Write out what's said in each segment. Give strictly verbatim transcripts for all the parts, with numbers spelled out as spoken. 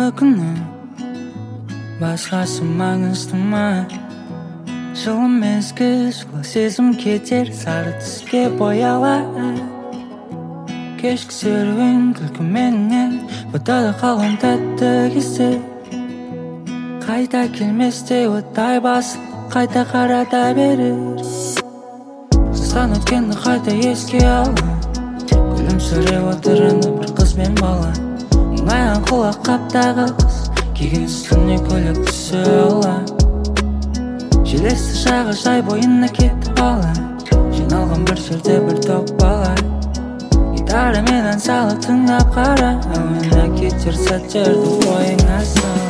күні басқасы маңызды ма? Жылы мезгіл, жылы сезім кетер, сары түске боялар. Кешкі серуен күлкіменен бұтада қалған тәтті кезде, қайта келместей оттай басып қайта қарата берер. Жастан өткенді қайта еске алып, күлімсіреп отырынды бір қыз бен бала. Оңайған құлақ қаптағы қыз, киген үстіне көйлек түсі ала. Желесті жағажай бойына кетті бала, жиналған бір жерде бір топ бала. Гитарамен ән салып тыңдап қара, әуені кетер сәттерді ойыңа сала.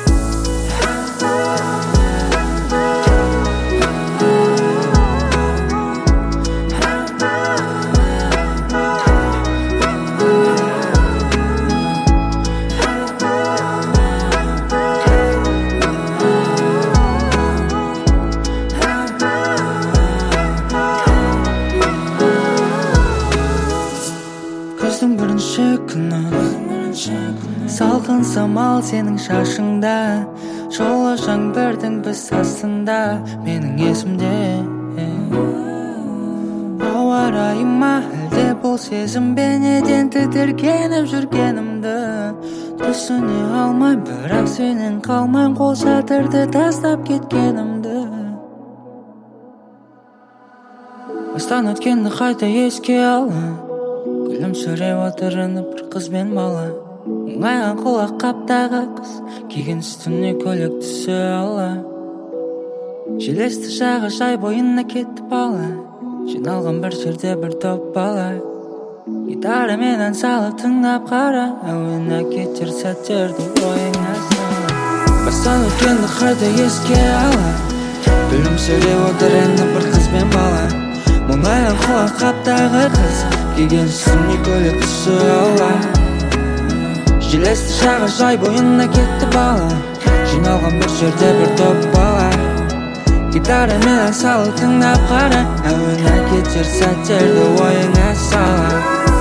Күздің бірінші күні, салқын самал сенің шашыңда, жолы жаңбырдың біз астында, менің есімде. Ауа райы ма, әлде бұл сезім бенеден тітіркеніп жүргенімді түсіне алмай, бірақ сенен қалмайм, қол шатырды тастап кеткенімді. Бастан өткенді қайта еске алып, күлімсіреп отырынды бір қыз бен бала. Оңайған құлақ қаптағы қыз, киген үстіне көйлек түсі ала. Желесті жағажай бойына кетті бала, жиналған бір жерде бір топ бала. Гитарамен ән салып тыңдап қара, әуені кетер сәттерді ойыңа сала. Бастан өткенді қайта еске ала, күлімсіреп отырынды бір қыз бен бала. Оңайған құлақ қаптағы қыз, киген үстіне көйлек түсі ала. Желесті жағажай бойына кетті бала, жиналған бір жерде бір топ бала. Гитарамен ән салып тыңдап қара, әуені кетер сәттерді ойыңа сала.